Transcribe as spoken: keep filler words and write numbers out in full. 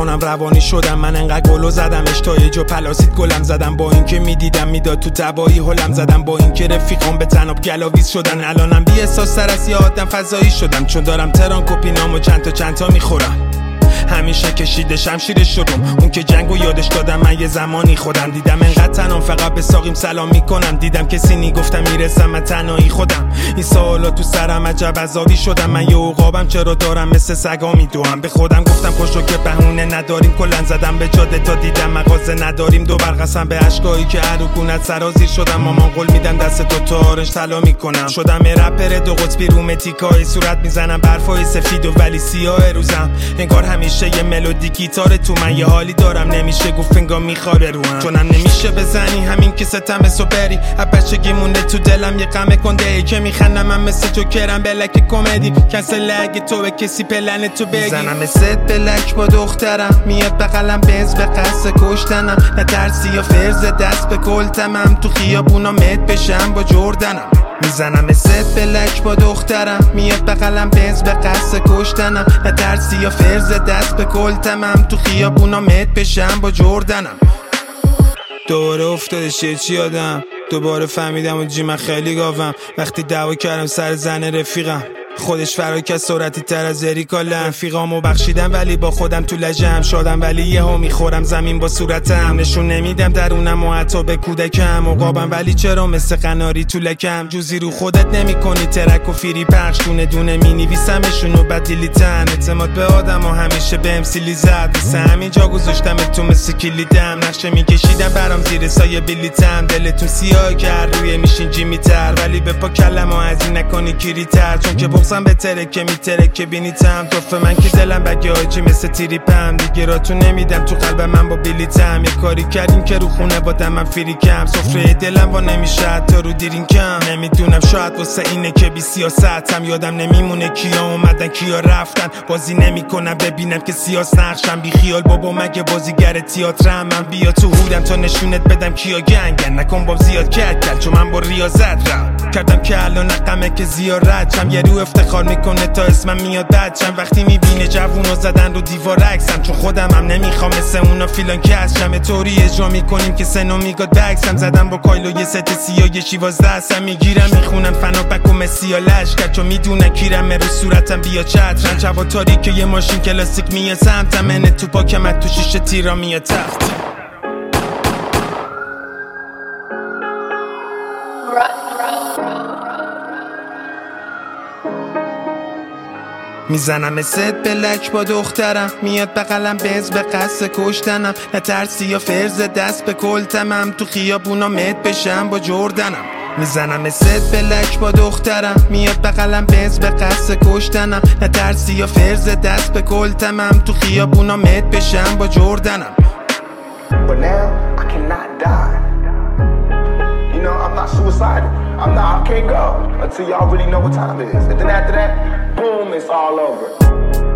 کنم روانی شدم من انقدر گلو زدم اشتا یه جا پلاسید گلم زدم با اینکه میدیدم میداد تو تبایی هلم زدم با اینکه رفیقام به تناب گلاویز شدن الانم بی احساس تر از یه آدم فضایی شدم چون دارم تران کپینامو چند تا چند تا میخورم همیشه کشیده شمشیر شدم اون که جنگو یادش دادم من یه زمانی خودم دیدم انقدر تنام فقط به ساقیم سلام میکنم دیدم کسی نی گفتم میرسم من تنهایی خودم این سوالا تو سرم عجب عذابی شدم من یه عقابم چرا دارم مثل سگا میدوام به خودم گفتم پشتو که بهونه نداریم کلن زدم به جاده تا دیدم مغازه نداریم دو برقصم به اشکایی که عروقونت سرازیر شدم مامان قول میدم دست تو تا آرنج طلا میکنم شدم رپر دو قطبی رومتیکای صورت میزنم برفای سفید و ولی سیاه روزم انگار همیشه یه ملودی گیتار تو من یه حالی دارم نمیشه گفت انگار میخواره روم چونم نمیشه بزنی همین که ستم سو بری بچگی مونده تو دلم یه غم کنده ای که میخندم من مثل جوکرم بلک کمدی کنسل اگه تو به کسی پلن تو بگی زنم ست بلک با دخترم میاد بغلم بنز به قصد کشتنم نه ترسی یا فرز دست به کلتمم تو خیابونا مد بشم با جردنم میزنم ست بلک با دخترم میاد بغلم بنز به قصد کشتنم نه ترسی یا فرز دست به کلتمم تو خیابونا مد بشم با جردنم دوباره افتادش یه چی آدم دوباره فهمیدم و جی من خیلی گاوم وقتی دعوا کردم سر زن رفیقم خودش فرار که سرعتی تر از اریکالم رفیقامو بخشیدم ولی با خودم تو لجم شدم ولی یه ها میخورم زمین با صورتم نشون نمیدم درونم و حتی به کودکم عقابم ولی چرا مثل قناری تو لکم جوزی رو خودت نمی کنی ترک و فیری پخش دونه دونه می نویسمشون و بعد دیلیتن اعتماد به آدم و همیشه به امسیلی زد واسه همین جا گذاشتم تو مثل کلیدم نقشه میکشیدم برام زیر سایه بلیتم دلتون سیاه کرد روی میشین جیمی تر ولی به پا کلم و از این نکنی کیری تر چون که بغزم به ترکه میترکه بینیتم توفه من که دلم بگه آجی مثل تیریپم دیگه را تو نمیدم تو قلب من با بلیتم یه کاری کردیم که رو خونه با دمم فریکم سفره دلم با نمیشه تا رو دیرین کم نمیدونم شاید واسه اینه که بی سیاستم یادم نمیمونه کیا اومدن کیا رفتن بازی نمیکنم ببینم که سیاس نقشم بی خیال بابا مگه بازیگر تئاترم من بیا تو هودم تا نشونت بدم کیا گنگن نکن باب زیاد کرد کرد چون من با ریاضت رم کردم که الان نقمه که زیارت چم یه رو افتخار میکنه تا اسمم میاد بچم وقتی میبینه جوونا زدن رو دیوار عکسم چون خودم هم نمیخوام مثل اونا فیلان کشم طوری اجرا میکنیم که سنو میگاد بکسم زدم با کایلو یه ست سیاه یه شیواز دستم میگیرم میخونم فنا بک و مسی آلش کرد چون میدونن کیرم رو صورتم بیا چترن چوا تاریک یه ماشین کلاسیک میاد سمتم منه تو پاکمت تو شیشه تیرا میاد تخت میزنم ست بلک با دخترم میاد بغلم بنز به قصد کشتنم نه ترسی یا فرز دست به کلتمم تو خیابونا مد بشم با جردنم میزنم ست بلک با دخترم میاد بغلم بنز به قصد کشتنم نه ترسی یا فرز دست به کلتمم تو خیابونا مد بشم با جردنم But now I cannot die. You know I'm not suicidal. I'm not. I can't go until y'all really know what time it is. And then after that, boom, it's all over.